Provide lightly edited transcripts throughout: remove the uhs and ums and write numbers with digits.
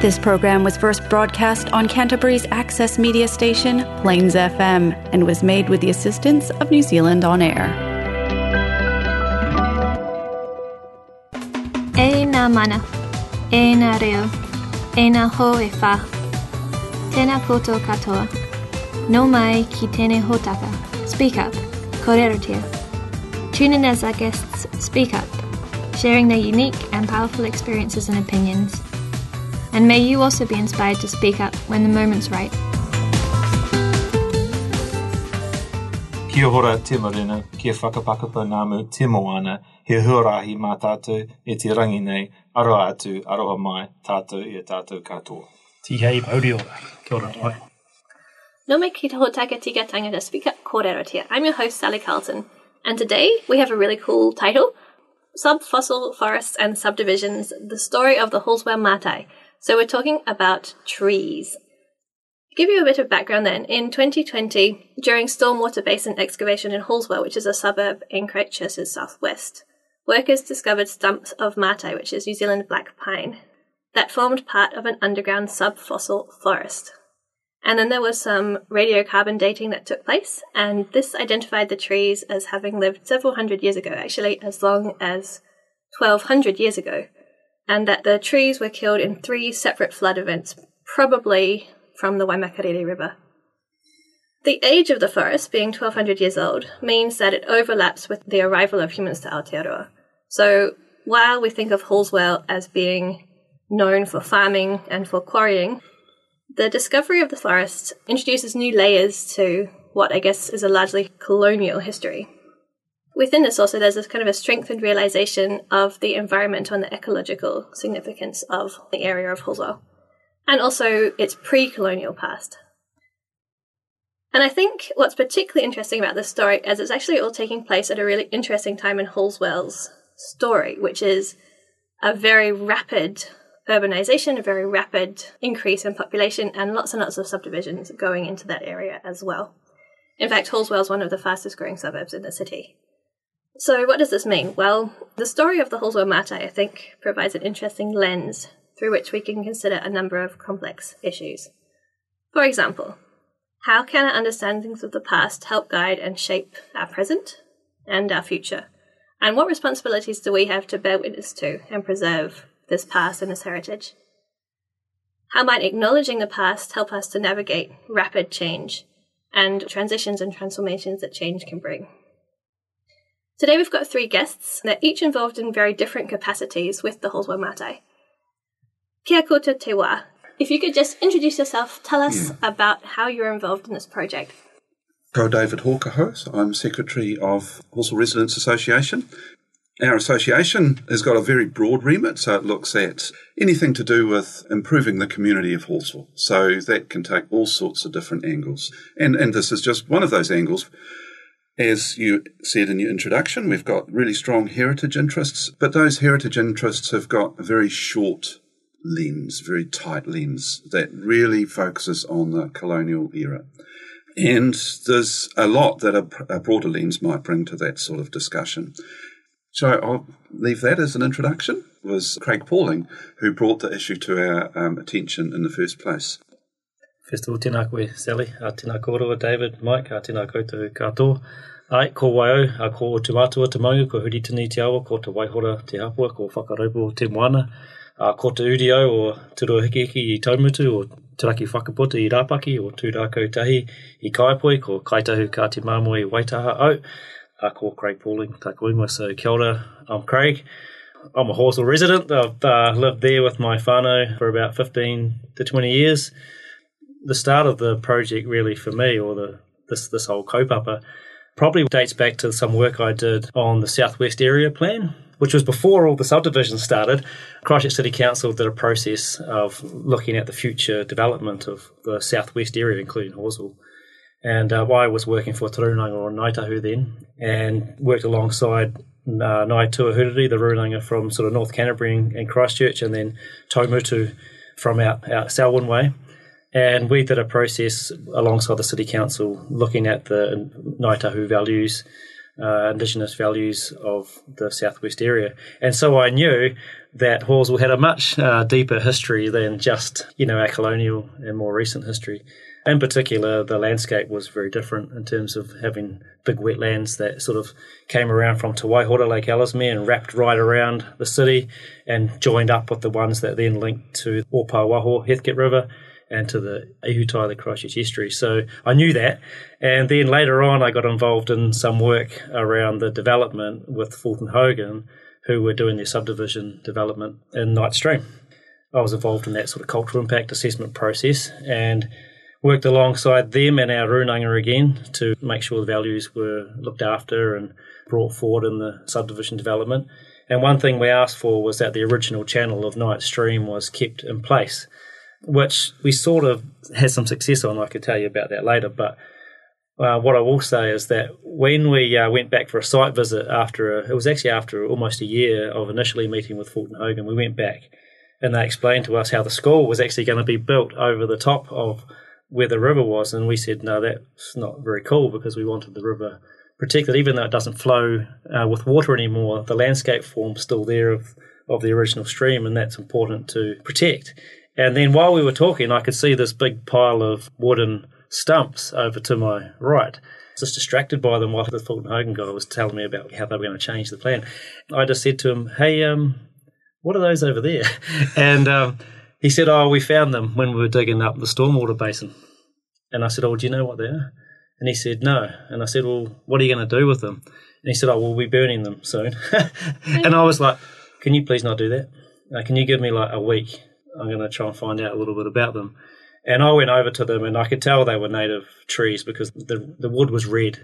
This program was first broadcast on Canterbury's access media station, Plains FM, and was made with the assistance of New Zealand On Air. E nā mana, e nā reo, e nā ho e whā. Tēnā koutou katoa. No mai ki tēnei hōtaka. Speak up, kōrerotia. Tune in as our guests speak up, sharing their unique and powerful experiences and opinions. And may you also be inspired to speak up when the moment's right. Kia ora te marina, kia whakapakapa nāmu te moana, he huarahi mā tātou e te rangi nei, aroa atu, aroa mai, tātou e tātou katoa. Tihei mauri ora, kia ora mai. No me ki te hōtaka tika tangata Speak Up kōrerotia. I'm your host, Sally Carlton, and today we have a really cool title, Subfossil Forests and Subdivisions, the Story of the Halswell Mātai. So we're talking about trees. To give you a bit of background then, in 2020, during stormwater basin excavation in Halswell, which is a suburb in Christchurch's southwest, workers discovered stumps of Mātai, which is New Zealand black pine, that formed part of an underground subfossil forest. And then there was some radiocarbon dating that took place, and this identified the trees as having lived several hundred years ago, actually as long as 1,200 years ago, and that the trees were killed in 3 separate flood events, probably from the Waimakariri River. The age of the forest, being 1,200 years old, means that it overlaps with the arrival of humans to Aotearoa. So while we think of Halswell as being known for farming and for quarrying, the discovery of the forest introduces new layers to what I guess is a largely colonial history. Within this also there's this kind of a strengthened realisation of the environmental and the ecological significance of the area of Halswell, and also its pre-colonial past. And I think what's particularly interesting about this story is it's actually all taking place at a really interesting time in Halswell's story, which is a very rapid urbanisation, a very rapid increase in population, and lots of subdivisions going into that area as well. In fact, Halswell is one of the fastest growing suburbs in the city. So what does this mean? Well, the story of the Halswell Mātai, I think, provides an interesting lens through which we can consider a number of complex issues. For example, how can our understandings of the past help guide and shape our present and our future? And what responsibilities do we have to bear witness to and preserve this past and this heritage? How might acknowledging the past help us to navigate rapid change and transitions and transformations that change can bring? Today we've got 3 guests. They're each involved in very different capacities with the Halswell Mātai. Kia koutou te wā. If you could just introduce yourself, tell us about how you're involved in this project. Ko David Hawker-Hose. I'm Secretary of Halswell Residents Association. Our association has got a very broad remit, so it looks at anything to do with improving the community of Halswell. So that can take all sorts of different angles. And this is just one of those angles. As you said in your introduction, we've got really strong heritage interests, but those heritage interests have got a very short lens, very tight lens that really focuses on the colonial era. And there's a lot that a broader lens might bring to that sort of discussion. So I'll leave that as an introduction. It was Craig Pauling who brought the issue to our attention in the first place. First of all, tēnā koe, Sally, tēnā kōrua, David, Mike, tēnā koutou katoa. Ai, ko waiau, ko te mātua te maunga, ko Huritini te awa, ko te waihora te hapua, ko whakaraupo te moana, ko te urio o te roa hiki i taumutu, o te raki whakaputa i rāpaki, o tūrākau tahi i kaipoi, ko kaitahu ka te māmoe i waitaha au, ko Craig Pauling, tā koinga. So kia ora, I'm Craig. I'm a Halswell resident. I've lived there with my whānau for about 15 to 20 years. The start of the project really for me, or this whole kaupapa, probably dates back to some work I did on the Southwest Area Plan, which was before all the subdivisions started. Christchurch City Council did a process of looking at the future development of the Southwest area, including Halswell. And I was working for Te Rūnanga o Ngāi Tahu then, and worked alongside Ngāi Tuahuriri, the Rūnanga from sort of North Canterbury and Christchurch, and then Taumutu from out Selwyn way. And we did a process alongside the City Council looking at the Ngāi Tahu values, Indigenous values of the southwest area. And so I knew that Hawesville had a much deeper history than just, our colonial and more recent history. In particular, the landscape was very different in terms of having big wetlands that sort of came around from Te Waihora, Lake Ellesmere, and wrapped right around the city and joined up with the ones that then linked to Ōpāwaho, Heathcote River, and to the Ihutai, the Christchurch Estuary. So I knew that. And then later on, I got involved in some work around the development with Fulton Hogan, who were doing their subdivision development in Knight Stream. I was involved in that sort of cultural impact assessment process and worked alongside them and our Runanga again to make sure the values were looked after and brought forward in the subdivision development. And one thing we asked for was that the original channel of Knight Stream was kept in place, which we sort of had some success on. I could tell you about that later. But what I will say is that when we went back for a site visit it was actually after almost a year of initially meeting with Fulton Hogan, we went back and they explained to us how the school was actually going to be built over the top of where the river was. And we said, no, that's not very cool, because we wanted the river protected. Even though it doesn't flow with water anymore, the landscape form's still there of the original stream, and that's important to protect. And then while we were talking, I could see this big pile of wooden stumps over to my right. I was just distracted by them while the Fulton Hogan guy was telling me about how they were going to change the plan. I just said to him, hey, what are those over there? And he said, oh, we found them when we were digging up the stormwater basin. And I said, oh, do you know what they are? And he said, no. And I said, well, what are you going to do with them? And he said, oh, we'll be burning them soon. And I was like, can you please not do that? Can you give me like a week? I'm going to try and find out a little bit about them. And I went over to them, and I could tell they were native trees because the wood was red.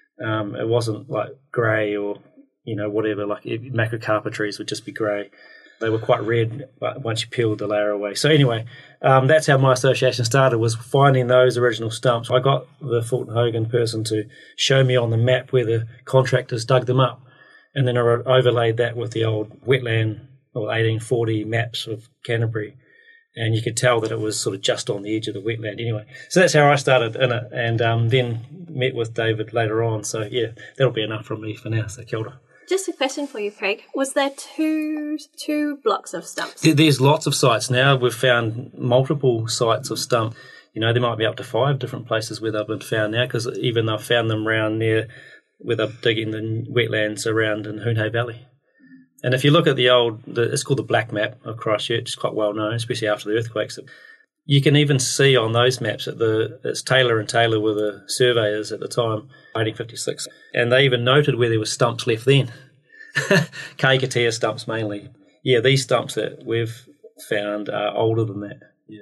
It wasn't like grey or, whatever, like Macucarpa trees would just be grey. They were quite red once you peeled the layer away. So anyway, that's how my association started, was finding those original stumps. I got the Fulton Hogan person to show me on the map where the contractors dug them up, and then I overlaid that with the old wetland or 1840 maps of Canterbury, and you could tell that it was sort of just on the edge of the wetland anyway. So that's how I started in it, and then met with David later on. So yeah, that'll be enough from me for now, so kia ora. Just a question for you, Craig. Was there two blocks of stumps? There's lots of sites now. We've found multiple sites of stump. There might be up to 5 different places where they've been found now, because even they've found them around near where they're digging the wetlands around in Hoonhay Valley. And if you look at it's called the Black Map of Christchurch, it's quite well known, especially after the earthquakes. You can even see on those maps that it's Taylor and Taylor were the surveyors at the time, 1856. And they even noted where there were stumps left then. Kaikatea stumps mainly. Yeah, these stumps that we've found are older than that. Yeah.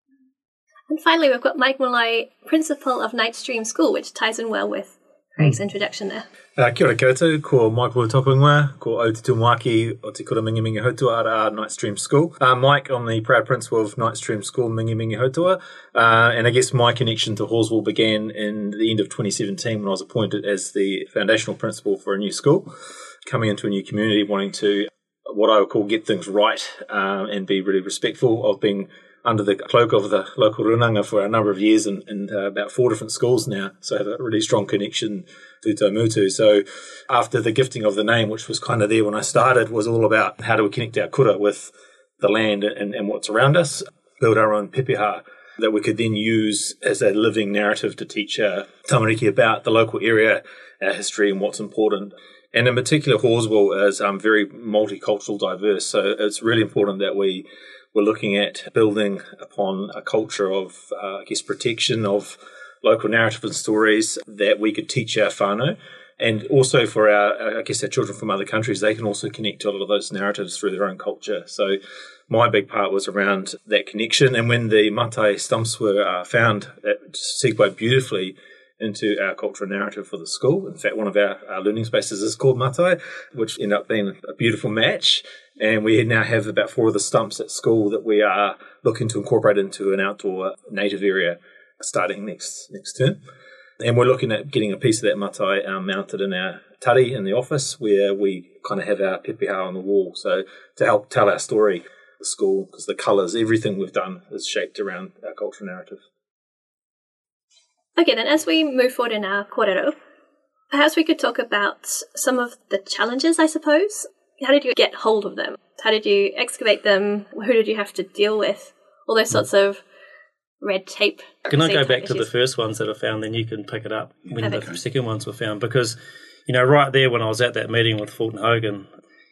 And finally, we've got Mike Molloy, Principal of Knight Stream School, which ties in well with Craig's introduction there. Kia ora koutou, ko Michael Topungwa, ko Aotutumoaki o te kura Mingi Mingi Hautua ara Knight Stream School. Mike, I'm the proud principal of Knight Stream School Mingi Mingi Hautua, and I guess my connection to Hawesville began in the end of 2017 when I was appointed as the foundational principal for a new school, coming into a new community, wanting to, what I would call, get things right and be really respectful of being under the cloak of the local runanga for a number of years and about 4 different schools now, so I have a really strong connection to Taumutu. So after the gifting of the name, which was kind of there when I started, was all about how do we connect our kura with the land and what's around us, build our own pepeha that we could then use as a living narrative to teach tamariki about the local area, our history and what's important. And in particular, Hawesville is very multicultural, diverse, so it's really important that we're looking at building upon a culture of, protection of local narrative and stories that we could teach our whānau. And also for our children from other countries, they can also connect to a lot of those narratives through their own culture. So my big part was around that connection. And when the Matai stumps were found, it segued beautifully into our cultural narrative for the school. In fact, one of our learning spaces is called Matai, which ended up being a beautiful match. And we now have about 4 of the stumps at school that we are looking to incorporate into an outdoor native area starting next term. And we're looking at getting a piece of that matai mounted in our tari in the office, where we kind of have our pepeha on the wall. So to help tell our story, the school, because the colours, everything we've done is shaped around our cultural narrative. Okay, then as we move forward in our kōrero, Perhaps we could talk about some of the challenges, I suppose. How did you get hold of them? How did you excavate them? Who did you have to deal with? All those sorts of red tape. Can I go back to the first ones that I found, then you can pick it up when the second ones were found? Because, right there when I was at that meeting with Fulton Hogan,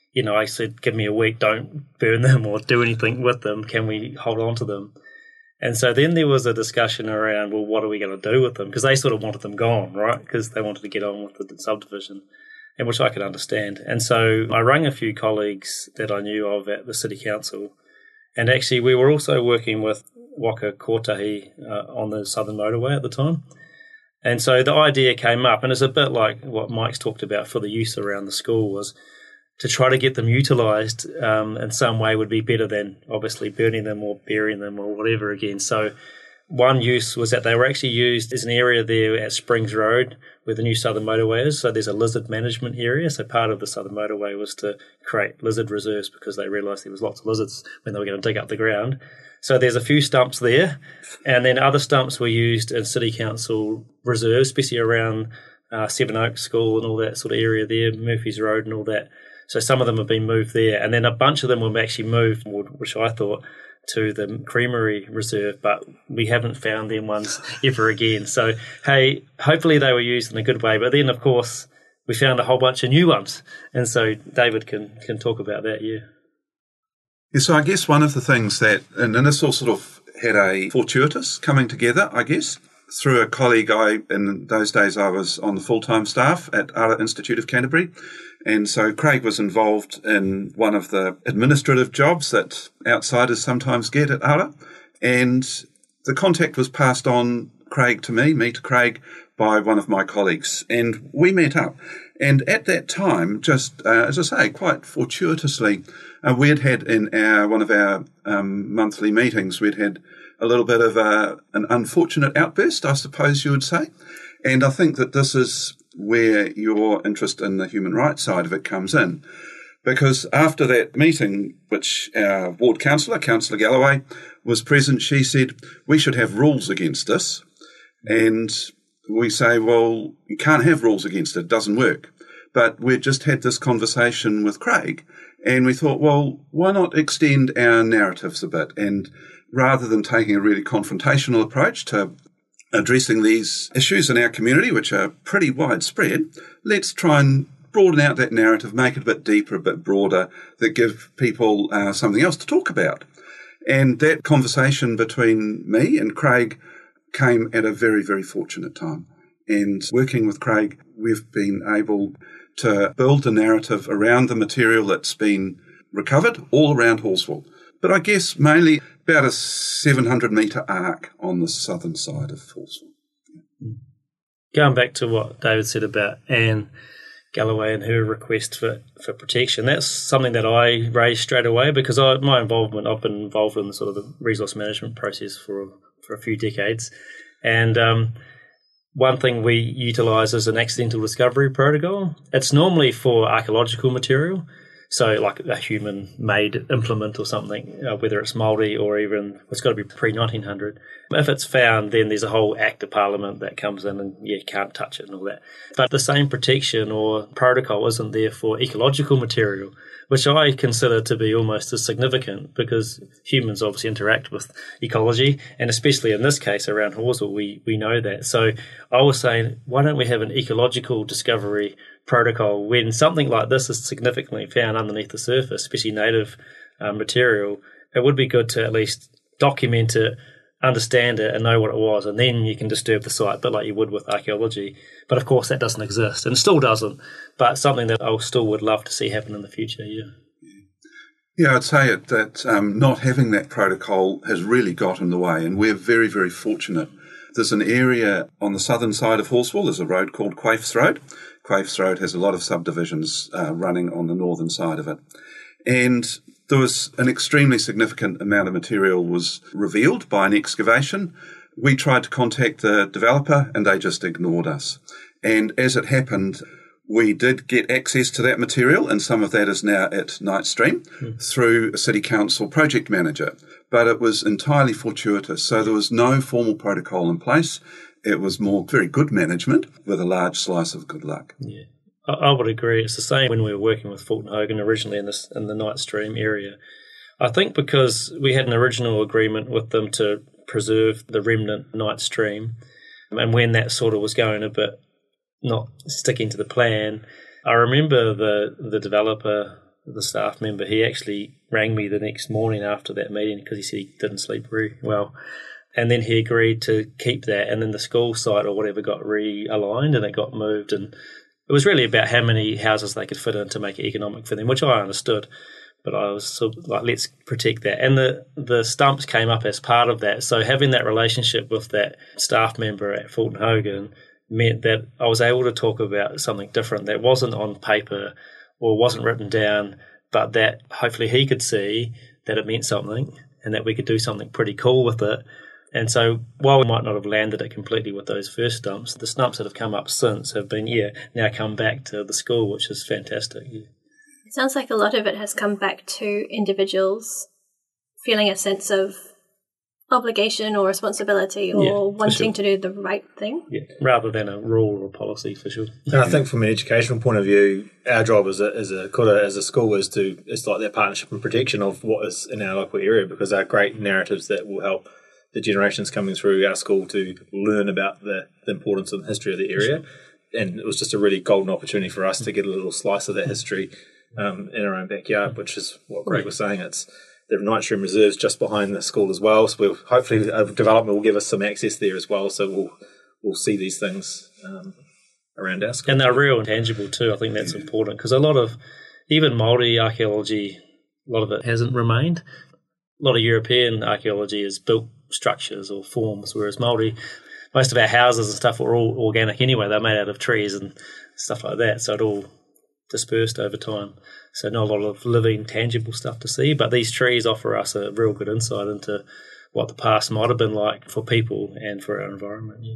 I said, give me a week, don't burn them or do anything with them. Can we hold on to them? And so then there was a discussion around, well, what are we going to do with them? Because they sort of wanted them gone, right? Because they wanted to get on with the subdivision, and which I could understand. And so I rang a few colleagues that I knew of at the City Council. And actually, we were also working with Waka Kotahi on the Southern Motorway at the time. And so the idea came up, and it's a bit like what Mike's talked about for the use around the school, was to try to get them utilised in some way would be better than obviously burning them or burying them or whatever again. So one use was that they were actually used as an area there at Springs Road where the new Southern Motorway is. So there's a lizard management area. So part of the Southern Motorway was to create lizard reserves because they realised there was lots of lizards when they were going to dig up the ground. So there's a few stumps there, and then other stumps were used in City Council reserves, especially around Seven Oaks School and all that sort of area there, Murphy's Road and all that. So some of them have been moved there, and then a bunch of them were actually moved, which I thought, to the Creamery Reserve, but we haven't found them ones ever again. So, hey, hopefully they were used in a good way. But then, of course, we found a whole bunch of new ones, and so David can talk about that, yeah. Yeah, so I guess one of the things that, and this all sort of had a fortuitous coming together, I guess, through a colleague. In those days I was on the full-time staff at Ara Institute of Canterbury, and so Craig was involved in one of the administrative jobs that outsiders sometimes get at Ara, and the contact was passed on me to Craig, by one of my colleagues, and we met up. And at that time, just as I say, quite fortuitously, we'd had in one of our monthly meetings, we'd had a little bit of an unfortunate outburst, I suppose you would say. And I think that this is where your interest in the human rights side of it comes in. Because after that meeting, which our ward councillor, Councillor Galloway, was present, she said, we should have rules against this. And we say, well, you can't have rules against it. It doesn't work. But we just had this conversation with Craig, and we thought, well, why not extend our narratives a bit? And rather than taking a really confrontational approach to addressing these issues in our community, which are pretty widespread, let's try and broaden out that narrative, make it a bit deeper, a bit broader, that give people something else to talk about. And that conversation between me and Craig came at a very, very fortunate time. And working with Craig, we've been able to build a narrative around the material that's been recovered all around Hallsville. But I guess mainly about a 700-metre arc on the southern side of Hallsville. Going back to what David said about Anne Galloway and her request for protection, that's something that I raised straight away because my involvement, I've been involved in the sort of the resource management process for a few decades. And one thing we utilise is an accidental discovery protocol. It's normally for archaeological material, so like a human-made implement or something, whether it's Māori or even it's got to be pre-1900. If it's found, then there's a whole Act of Parliament that comes in and you can't touch it and all that. But the same protection or protocol isn't there for ecological material, which I consider to be almost as significant because humans obviously interact with ecology, and especially in this case around Hallsville, we know that. So I was saying, why don't we have an ecological discovery protocol when something like this is significantly found underneath the surface, especially native material? It would be good to at least document it, understand it and know what it was, and then you can disturb the site, but like you would with archaeology. But of course that doesn't exist and still doesn't, but something that I still would love to see happen in the future. Yeah, I'd say that not having that protocol has really got in the way, and we're very, very fortunate. There's an area on the southern side of Hallsville, there's a road called Quaifs Road. Quaifs Road has a lot of subdivisions running on the northern side of it. And there was an extremely significant amount of material was revealed by an excavation. We tried to contact the developer and they just ignored us. And as it happened, we did get access to that material, and some of that is now at Nightstream through a City Council project manager. But it was entirely fortuitous, so there was no formal protocol in place. It was more very good management with a large slice of good luck. Yeah, I would agree. It's the same when we were working with Fulton Hogan originally in the Knight Stream area. I think because we had an original agreement with them to preserve the remnant Knight Stream, and when that sort of was going a bit not sticking to the plan, I remember the developer, the staff member, he actually rang me the next morning after that meeting because he said he didn't sleep very well. And then he agreed to keep that, and then the school site or whatever got realigned and it got moved. And it was really about how many houses they could fit in to make it economic for them, which I understood. But I was sort of like, let's protect that. And the stumps came up as part of that. So having that relationship with that staff member at Fulton Hogan meant that I was able to talk about something different that wasn't on paper or wasn't written down, but that hopefully he could see that it meant something and that we could do something pretty cool with it. And so while we might not have landed it completely with those first stumps, the stumps that have come up since have been, now come back to the school, which is fantastic. Yeah. It sounds like a lot of it has come back to individuals feeling a sense of obligation or responsibility or wanting to do the right thing. Yeah, rather than a rule or a policy, for sure. And I think from an educational point of view, our job as a school is like that partnership and protection of what is in our local area, because our great narratives that will help the generations coming through our school to learn about the importance and history of the area. And it was just a really golden opportunity for us to get a little slice of that history in our own backyard, which is what Greg was saying. It's the Knight Stream Reserve's just behind the school as well, so hopefully development will give us some access there as well, so we'll see these things around our school. And they're real and tangible too. I think that's important, because a lot of, even Māori archaeology, a lot of it hasn't remained. A lot of European archaeology is built structures or forms, whereas Māori, most of our houses and stuff were all organic anyway. They're made out of trees and stuff like that, so it all dispersed over time. So not a lot of living, tangible stuff to see, but these trees offer us a real good insight into what the past might have been like for people and for our environment. Yeah.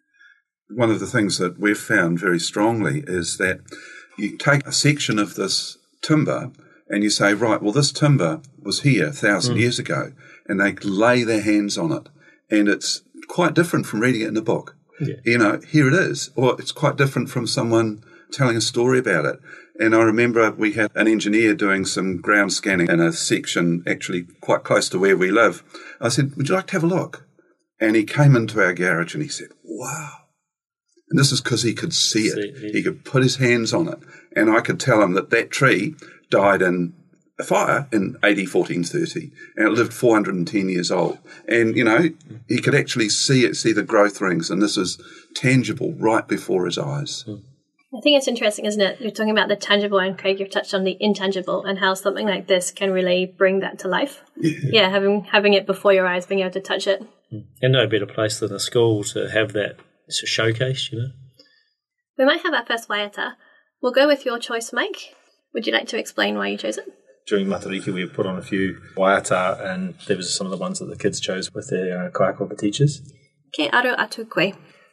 One of the things that we've found very strongly is that you take a section of this timber and you say, right, well, this timber was here 1,000 years ago, and they lay their hands on it. And it's quite different from reading it in a book. Yeah. Here it is. Or it's quite different from someone telling a story about it. And I remember we had an engineer doing some ground scanning in a section actually quite close to where we live. I said, would you like to have a look? And he came into our garage and he said, wow. And this is because he could see it. He could put his hands on it. And I could tell him that tree died in a fire in AD 1430, and it lived 410 years old. And, he could actually see the growth rings, and this is tangible right before his eyes. I think it's interesting, isn't it? You're talking about the tangible, and Craig, you've touched on the intangible and how something like this can really bring that to life. Yeah, having it before your eyes, being able to touch it. And no better place than a school to have that showcase, We might have our first waiata. We'll go with your choice, Mike. Would you like to explain why you chose it? During Matariki, we put on a few waiata, and there was some of the ones that the kids chose with their kaiako, the teachers. Ke aro atu koe.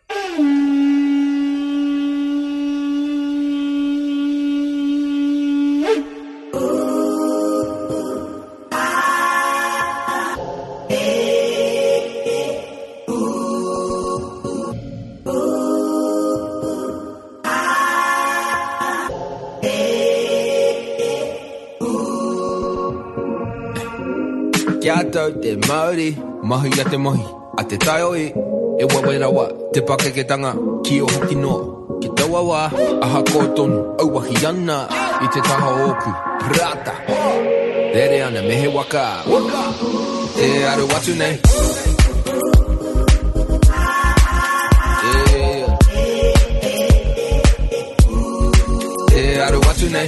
Kia tau te Māori, mahi a te mohi, a te taioi, e wawerawa, te pakeketanga, ki o hoki noa, ki taua wā, aha kōtonu, auwahi ana, i te taha oku, prata, rere ana mehe waka, te aru atu nei. Te aru atu nei.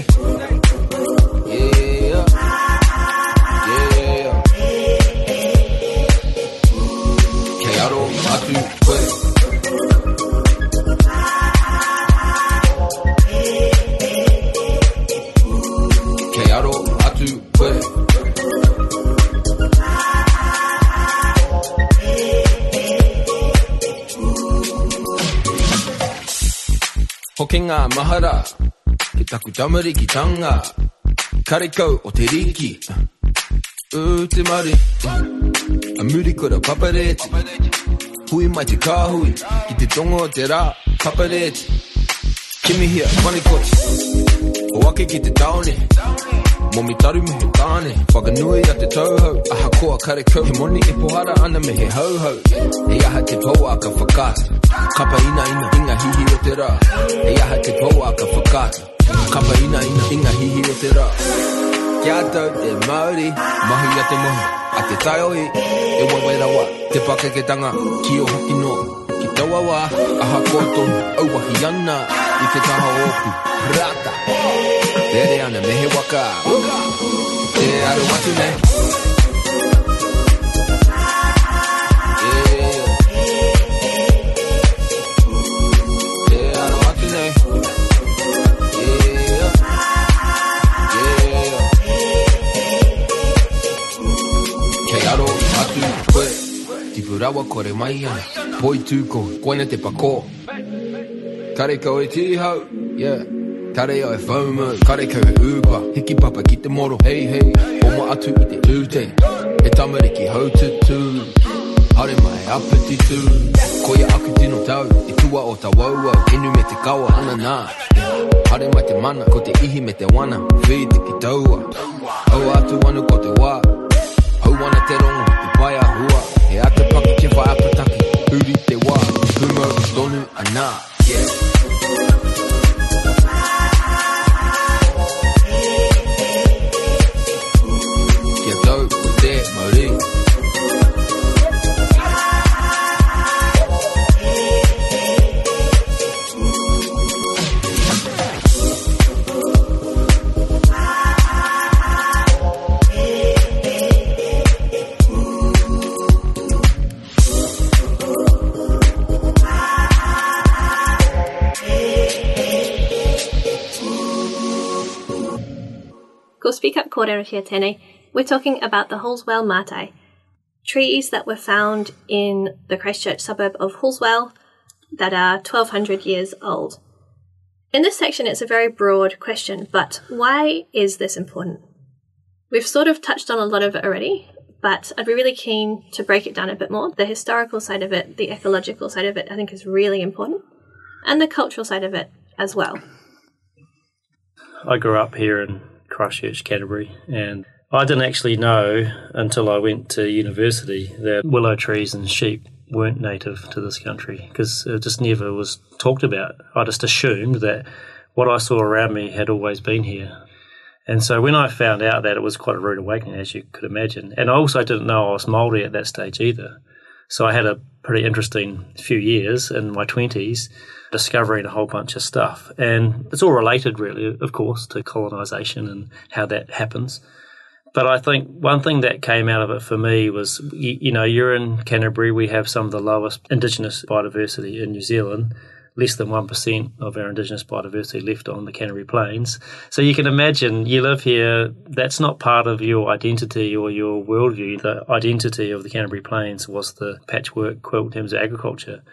Hoki ngā mahara, ki taku tamariki tanga, karekau o te riki, te mari, a muri kura papareti, Hui mai te kāhui, ki te tonga o te rā, kapareti. Kimi hia, manikoti, o ake ki te taone. Momi taru me he tāne, whakanui a te tauhau. Aha koa kare kau, he moni e pohara ana me he hauhau. He aha te pau a ka whakata, kapa ina ina, inga hihi o te rā. He aha te pau a ka whakata, kapa ina ina, inga hihi o te rā. Kia tau te Māori, mahi a te mohi, a te taioi, e wawerawa, te pakeketanga, ki o hoki noa. Ki taua wā, aha kōtonu, auwahi ana, i te taha opu, rata. Tere ana mehe waka, te aru atu nei. Te aru atu nei. Kei aro atu koe, tipurawa kore mai ana, poi tūko, koina te pako. Kare kau e tihau, yeah. Kare o e whaumu, kare kau e upa, hiki papa ki te moro, hei hei, oma atu i te tūte, e tamariki hau tutu, hare mai apeti tū, koia aku tino tau, e tua o ta waua, inu me te kawa ana nā, hare mai te mana, ko te ihi me te wana, whiti ki taua, au atu anu ko te wā, hau wana te rongo, te pai a hua, e ate paki ke wha apataki, uri te wā, humo tonu anā, yeah. Go Speak Up Kōrero tēnei. We're talking about the Halswell Mātai, trees that were found in the Christchurch suburb of Halswell that are 1,200 years old. In this section, it's a very broad question, but why is this important? We've sort of touched on a lot of it already, but I'd be really keen to break it down a bit more. The historical side of it, the ecological side of it, I think is really important, and the cultural side of it as well. I grew up here in Christchurch, Canterbury, and I didn't actually know until I went to university that willow trees and sheep weren't native to this country, because it just never was talked about. I just assumed that what I saw around me had always been here. And so when I found out that, it was quite a rude awakening, as you could imagine. And I also didn't know I was Māori at that stage either. So I had a pretty interesting few years in my 20s discovering a whole bunch of stuff. And it's all related, really, of course, to colonisation and how that happens. But I think one thing that came out of it for me was, you know, you're in Canterbury, we have some of the lowest Indigenous biodiversity in New Zealand, less than 1% of our Indigenous biodiversity left on the Canterbury Plains. So you can imagine, you live here, that's not part of your identity or your worldview. The identity of the Canterbury Plains was the patchwork quilt in terms of agriculture,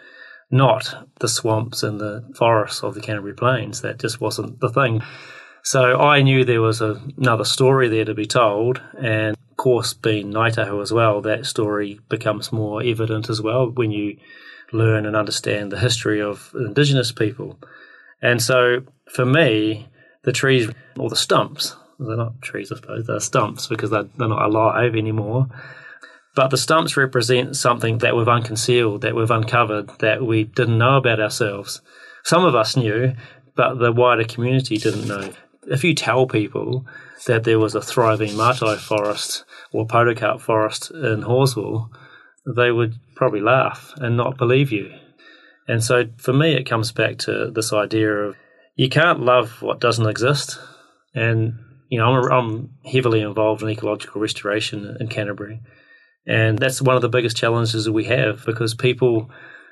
not the swamps and the forests of the Canterbury Plains. That just wasn't the thing. So I knew there was another story there to be told, and of course, being Ngāi Tahu as well, that story becomes more evident as well when you learn and understand the history of Indigenous people. And so for me, the trees, or the stumps, they're not trees I suppose, they're stumps because they're not alive anymore, but the stumps represent something that we've unconcealed, that we've uncovered, that we didn't know about ourselves. Some of us knew, but the wider community didn't know. If you tell people that there was a thriving Mātai forest or podocarp forest in Halswell, they would probably laugh and not believe you. And so for me, it comes back to this idea of you can't love what doesn't exist. And, you know, I'm heavily involved in ecological restoration in Canterbury. And that's one of the biggest challenges that we have, because people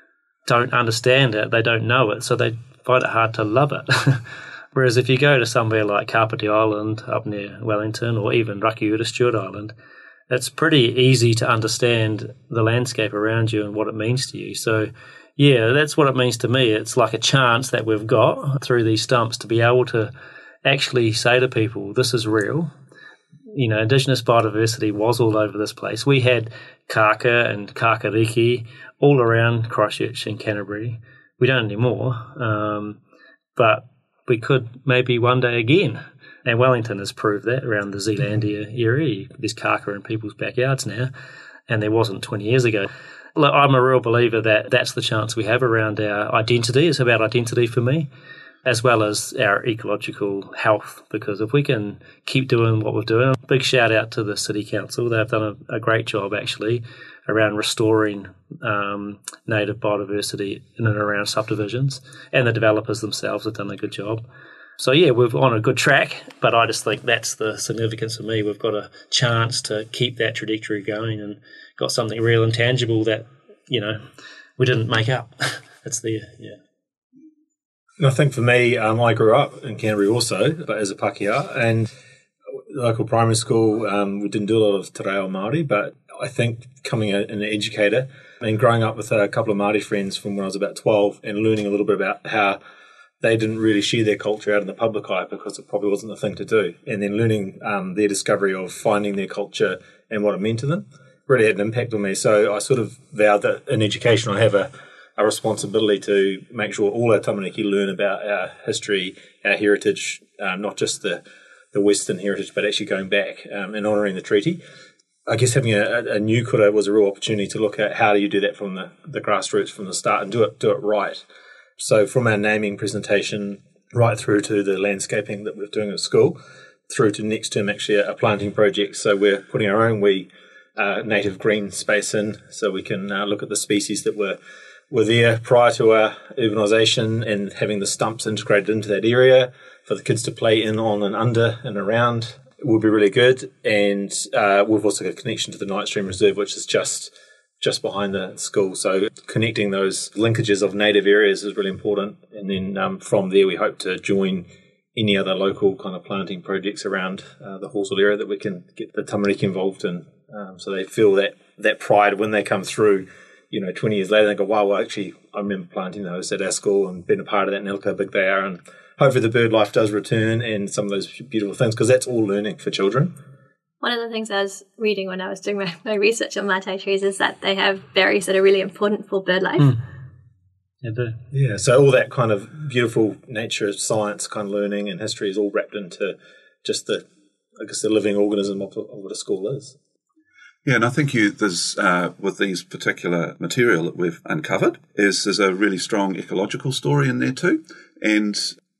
don't understand it, they don't know it, so they find it hard to love it. Whereas if you go to somewhere like Kapiti Island up near Wellington, or even Rakiura Stewart Island, it's pretty easy to understand the landscape around you and what it means to you. So, yeah, that's what it means to me. It's like a chance that we've got through these stumps to be able to actually say to people, this is real. Indigenous biodiversity was all over this place. We had kaka and kakariki all around Christchurch and Canterbury. We don't anymore, but we could maybe one day again. And Wellington has proved that around the Zealandia area. There's kaka in people's backyards now, and there wasn't 20 years ago. Look, I'm a real believer that that's the chance we have around our identity. It's about identity for me, as well as our ecological health, because if we can keep doing what we're doing, big shout out to the City Council. They've done a great job actually around restoring native biodiversity in and around subdivisions, and the developers themselves have done a good job. So yeah, we're on a good track, but I just think that's the significance for me. We've got a chance to keep that trajectory going and got something real and tangible that, we didn't make up. It's there, yeah. And I think for me, I grew up in Canterbury also, but as a Pākehā, and local primary school, we didn't do a lot of te reo Māori, but I think becoming an educator and growing up with a couple of Māori friends from when I was about 12 and learning a little bit about how they didn't really share their culture out in the public eye because it probably wasn't the thing to do, and then learning their discovery of finding their culture and what it meant to them really had an impact on me. So I sort of vowed that in education I have a responsibility to make sure all our tamariki learn about our history, our heritage, not just the Western heritage, but actually going back and honouring the treaty. I guess having a new kura was a real opportunity to look at how do you do that from the grassroots from the start and do it right. So from our naming presentation right through to the landscaping that we're doing at school, through to next term actually a planting project. So we're putting our own native green space in so we can look at the species that were there prior to our urbanisation and having the stumps integrated into that area for the kids to play in, on and under and around will be really good. And we've also got a connection to the Night Stream Reserve, which is just behind the school. So connecting those linkages of native areas is really important. And then from there, we hope to join any other local kind of planting projects around the Halswell area that we can get the tamariki involved in. So they feel that pride when they come through, 20 years later, they go, wow, well, actually, I remember planting those at our school and being a part of that and look how big they are. And hopefully the bird life does return and some of those beautiful things, because that's all learning for children. One of the things I was reading when I was doing my research on Mātai trees is that they have berries that are really important for bird life. Yeah, so all that kind of beautiful nature, science kind of learning and history is all wrapped into just the living organism of what a school is. Yeah, and I think there's with these particular material that we've uncovered, there's a really strong ecological story in there too. And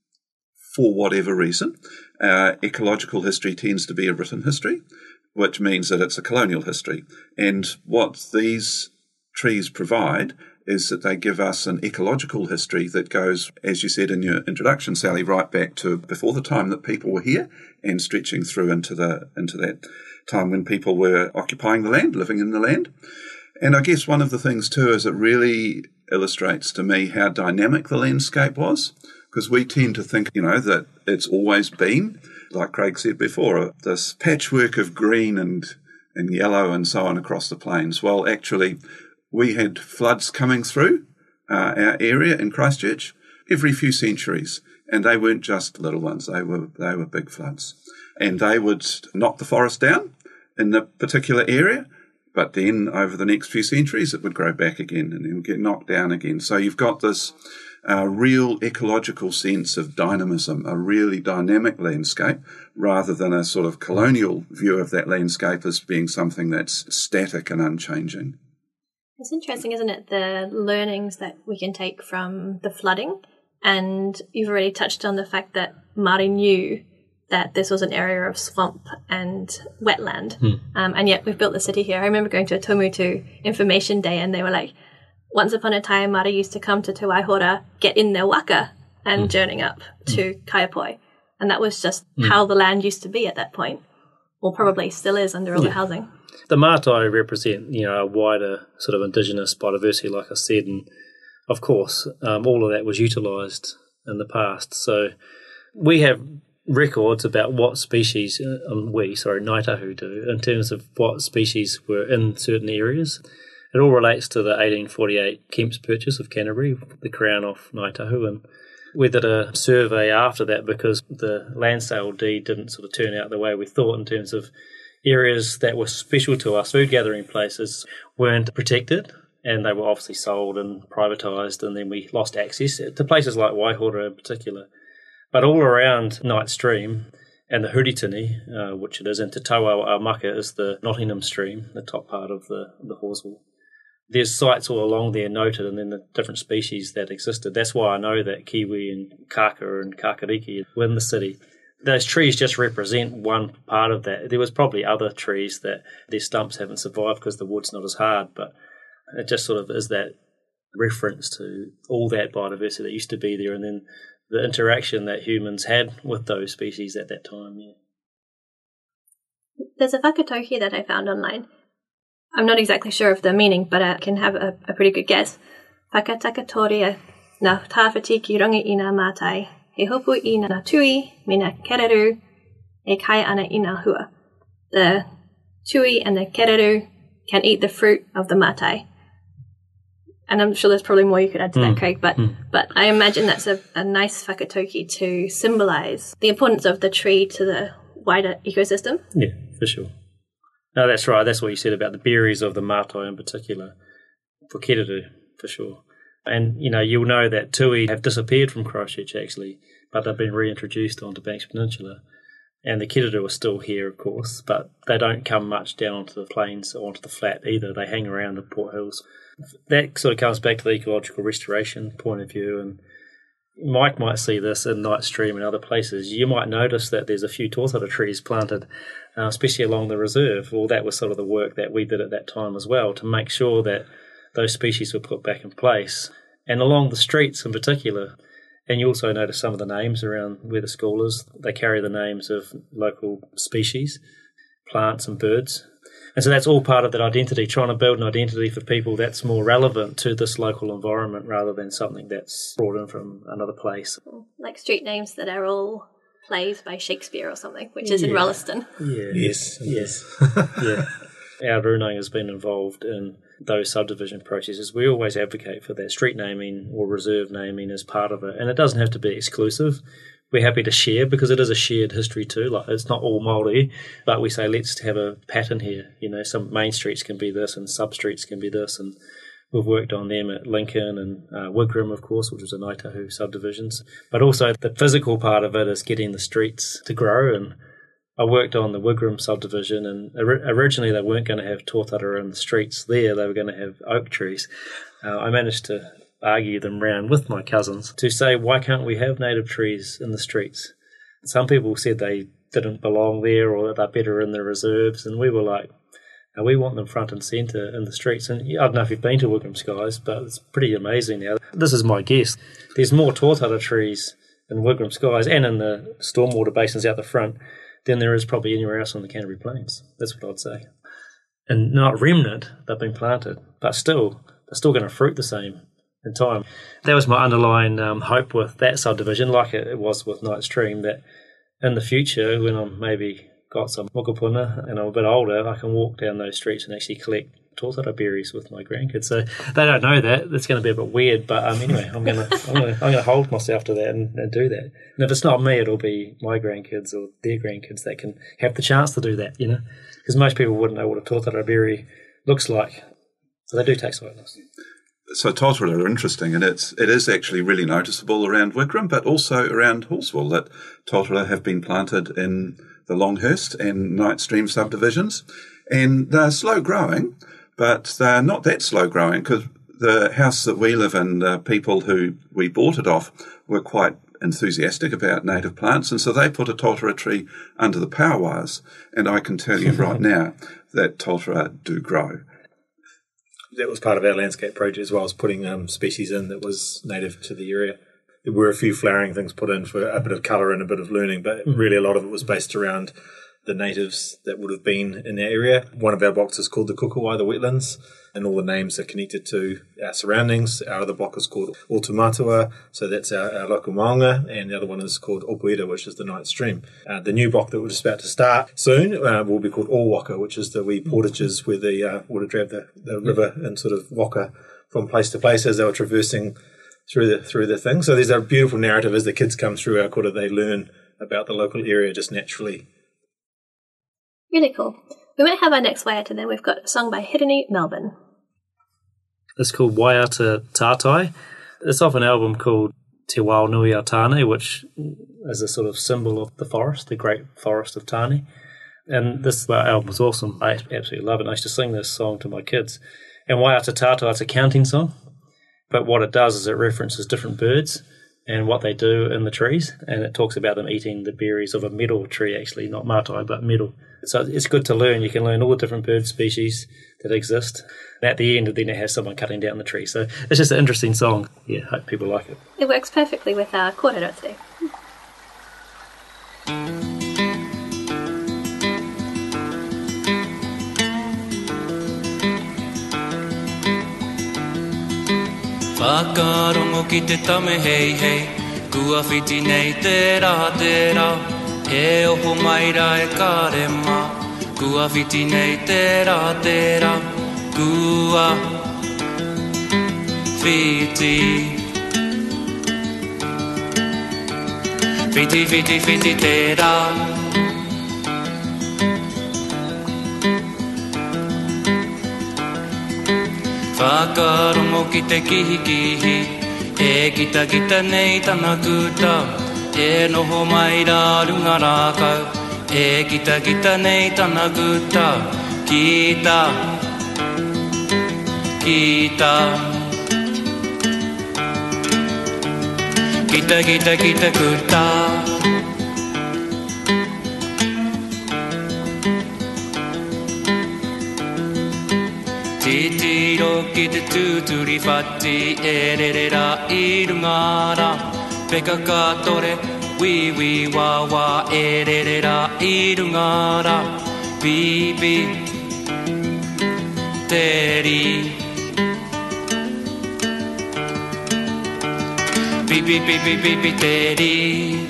for whatever reason, ecological history tends to be a written history, which means that it's a colonial history. And what these trees provide is that they give us an ecological history that goes, as you said in your introduction, Sally, right back to before the time that people were here and stretching through into that time when people were occupying the land, living in the land. And I guess one of the things too is it really illustrates to me how dynamic the landscape was, because we tend to think, that it's always been, like Craig said before, this patchwork of green and yellow and so on across the plains. Well, actually, we had floods coming through our area in Christchurch every few centuries, and they weren't just little ones, they were big floods. And they would knock the forest down in the particular area, but then over the next few centuries it would grow back again and then get knocked down again. So you've got this real ecological sense of dynamism, a really dynamic landscape, rather than a sort of colonial view of that landscape as being something that's static and unchanging. It's interesting, isn't it, the learnings that we can take from the flooding. And you've already touched on the fact that Māori knew that this was an area of swamp and wetland. And yet we've built the city here. I remember going to a Tumutu information day and they were like, once upon a time, Māori used to come to Te Waihora, get in their waka and journeying up to Kaiapoi. And that was just how the land used to be at that point, or probably still is under all the housing. The Mātai represent, a wider sort of Indigenous biodiversity, like I said, and of course, all of that was utilised in the past. So we have records about what species, Ngāi Tahu do, in terms of what species were in certain areas. It all relates to the 1848 Kemp's Purchase of Canterbury, the crown of Ngāi Tahu, and We did a survey after that because the land sale deed didn't sort of turn out the way we thought in terms of areas that were special to us, food gathering places, weren't protected, and they were obviously sold and privatised, and then we lost access to places like Waihora in particular. But all around Knight Stream and the Huritini, which it is, and Te Tauaumaka is the Nottingham Stream, the top part of the Horseville. There's sites all along there noted, and then the different species that existed. That's why I know that kiwi and kaka and kakariki were in the city. Those trees just represent one part of that. There was probably other trees that their stumps haven't survived because the wood's not as hard, but it just sort of is that reference to all that biodiversity that used to be there, and then the interaction that humans had with those species at that time. Yeah. There's a whakatauki that I found online. I'm not exactly sure of the meaning, but I can have a pretty good guess. Whakatakatoria na tāwhiti ki rungi i ngā mātai. He hopu i ngā tui, me ngā kereru, e kai ana i ngā hua. The tui and the kereru can eat the fruit of the mātai. And I'm sure there's probably more you could add to that, Craig, but I imagine that's a nice whakatauki to symbolise the importance of the tree to the wider ecosystem. Yeah, for sure. No, that's right. That's what you said about the berries of the mātai in particular, for kereru, for sure. And, you'll know that tui have disappeared from Christchurch, actually, but they've been reintroduced onto Banks Peninsula. And the kereru are still here, of course, but they don't come much down onto the plains or onto the flat either. They hang around the Port Hills. That sort of comes back to the ecological restoration point of view, and Mike might see this in Knight Stream and other places. You might notice that there's a few tōtara trees planted, especially along the reserve. Well, that was sort of the work that we did at that time as well, to make sure that those species were put back in place. And along the streets in particular, and you also notice some of the names around where the school is, they carry the names of local species, plants and birds. And so that's all part of that identity, trying to build an identity for people that's more relevant to this local environment rather than something that's brought in from another place. Like street names that are all plays by Shakespeare or something, which is in Rolleston. Yeah. Yes. Yeah. Our Runang has been involved in those subdivision processes. We always advocate for that street naming or reserve naming as part of it. And it doesn't have to be exclusive. We're happy to share because it is a shared history too. Like, it's not all Māori, but we say let's have a pattern here. Some main streets can be this and sub-streets can be this. And we've worked on them at Lincoln and Wigram, of course, which was a Ngāi Tahu subdivisions. But also the physical part of it is getting the streets to grow. And I worked on the Wigram subdivision, and originally they weren't going to have tōtara in the streets there. They were going to have oak trees. I managed to argue them round with my cousins to say, why can't we have native trees in the streets? Some people said they didn't belong there or that they're better in the reserves, and we were like, no, we want them front and centre in the streets. And I don't know if you've been to Wigram Skies, but it's pretty amazing now. This is my guess. There's more tōtara trees in Wigram Skies and in the stormwater basins out the front than there is probably anywhere else on the Canterbury Plains. That's what I'd say. And not remnant, they've been planted, but still, they're still going to fruit the same in time. That was my underlying hope with that subdivision, like it was with Knight Stream, that in the future, when I'm maybe got some mokopuna and I'm a bit older, I can walk down those streets and actually collect tōtara berries with my grandkids. So they don't know that. It's going to be a bit weird, but anyway, I'm going to hold myself to that and do that. And if it's not me, it'll be my grandkids or their grandkids that can have the chance to do that, because most people wouldn't know what a tōtara berry looks like. So they do taste like this. So tōtara are interesting, and it is actually really noticeable around Wigram, but also around Horseville, that tōtara have been planted in the Longhurst and Knight Stream subdivisions, and they're slow growing, but they're not that slow growing, because the house that we live in, the people who we bought it off were quite enthusiastic about native plants, and so they put a tōtara tree under the power wires, and I can tell you right now that tōtara do grow. That was part of our landscape project as well, as putting species in that was native to the area. There were a few flowering things put in for a bit of colour and a bit of learning, but really a lot of it was based around the natives that would have been in the area. One of our blocks is called the Kukawai, the wetlands, and all the names are connected to our surroundings. Our other block is called Otumatua, so that's our local maunga, and the other one is called Opuira, which is the Knight Stream. The new block that we're just about to start soon will be called Ōwaka, which is the wee portages where the water dragged the river and sort of waka from place to place as they were traversing through the thing. So there's a beautiful narrative as the kids come through our kora, they learn about the local area just naturally. Really cool. We might have our next waiata then. We've got a song by Hirini Melbourne. It's called Waiata Tātai. It's off an album called Te Wao Nui a Tāne, which is a sort of symbol of the forest, the great forest of Tāne. And this album was awesome. I absolutely love it. I used to sing this song to my kids. And Waiata Tātai, it's a counting song. But what it does is it references different birds and what they do in the trees. And it talks about them eating the berries of a medal tree, actually, not matai, but medal. So it's good to learn. You can learn all the different bird species that exist. And at the end, then it has someone cutting down the tree. So it's just an interesting song. Yeah, hope people like it. It works perfectly with our kōrero today. Whakarongo ki te tame hei hei, kua whiti nei te rā, e oho mai rā e kārema, kua whiti nei te rā, kua whiti. Whiti te rā. Whakarongo ki te kihi, e kita nei tana kuta, e noho mai rā runga rākau, e kita nei tana kuta, kita. Kita kuta. Titiro ki te tūturi whati, e rere rā I runga rā, peka kātore, wi wā, e rere rā I runga rā, bibi, teri. Bibi, teri.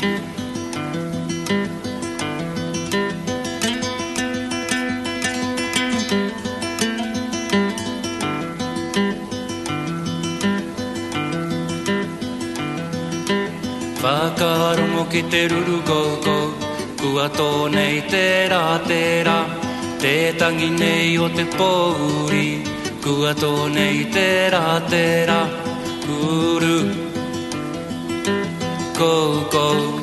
Whakarongo ki te ruru koukou, kua tō nei te rā, te tangi nei o te pōuri, kua tō nei te rā, kuru koukou,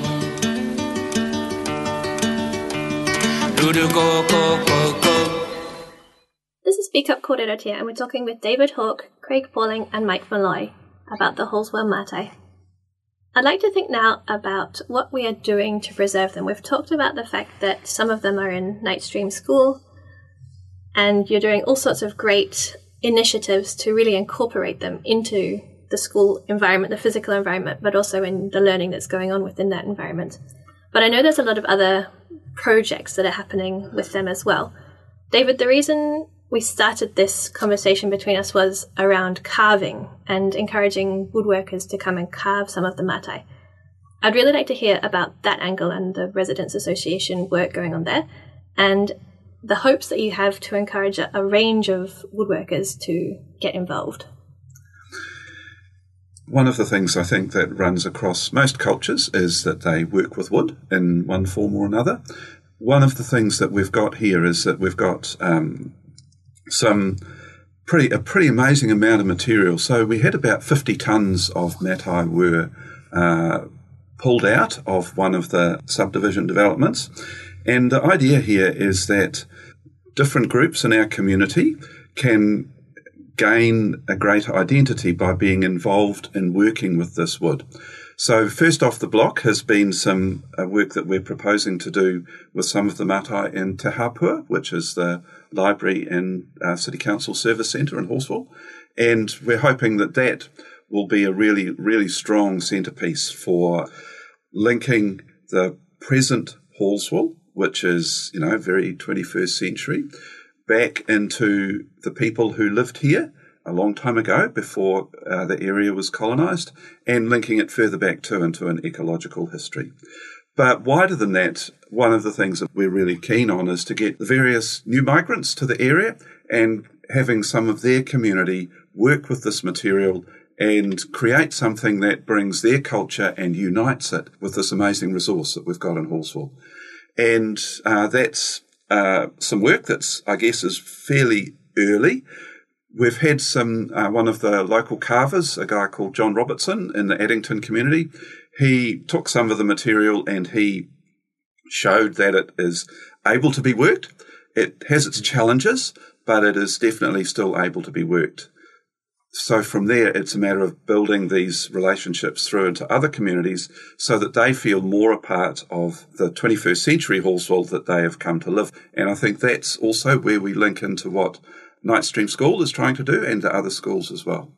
ruru koukou. This is Speak Up Kōrero, and we're talking with David Hawke, Craig Pauling and Mike Malloy about the Halswell Mātai. I'd like to think now about what we are doing to preserve them. We've talked about the fact that some of them are in Night Stream School, and you're doing all sorts of great initiatives to really incorporate them into the school environment, the physical environment, but also in the learning that's going on within that environment. But I know there's a lot of other projects that are happening with them as well. David, the reason we started this conversation between us was around carving and encouraging woodworkers to come and carve some of the mātai. I'd really like to hear about that angle and the Residents Association work going on there, and the hopes that you have to encourage a range of woodworkers to get involved. One of the things I think that runs across most cultures is that they work with wood in one form or another. One of the things that we've got here is that we've got a pretty amazing amount of material. So we had about 50 tonnes of mātai were pulled out of one of the subdivision developments. And the idea here is that different groups in our community can gain a greater identity by being involved in working with this wood. So first off the block has been some work that we're proposing to do with some of the mātai in Te Hapua, which is the library and City Council Service Centre in Halswell. And we're hoping that that will be a really, really strong centrepiece for linking the present Halswell, which is, very 21st century, back into the people who lived here a long time ago before the area was colonised, and linking it further back into an ecological history. But wider than that, one of the things that we're really keen on is to get the various new migrants to the area and having some of their community work with this material and create something that brings their culture and unites it with this amazing resource that we've got in Hallsville. And that's some work that's, I guess, is fairly early. We've had one of the local carvers, a guy called John Robertson in the Addington community. He took some of the material and he showed that it is able to be worked. It has its challenges, but it is definitely still able to be worked. So from there, it's a matter of building these relationships through into other communities so that they feel more a part of the 21st century Hallsville that they have come to live. And I think that's also where we link into what Knightstream School is trying to do and the other schools as well.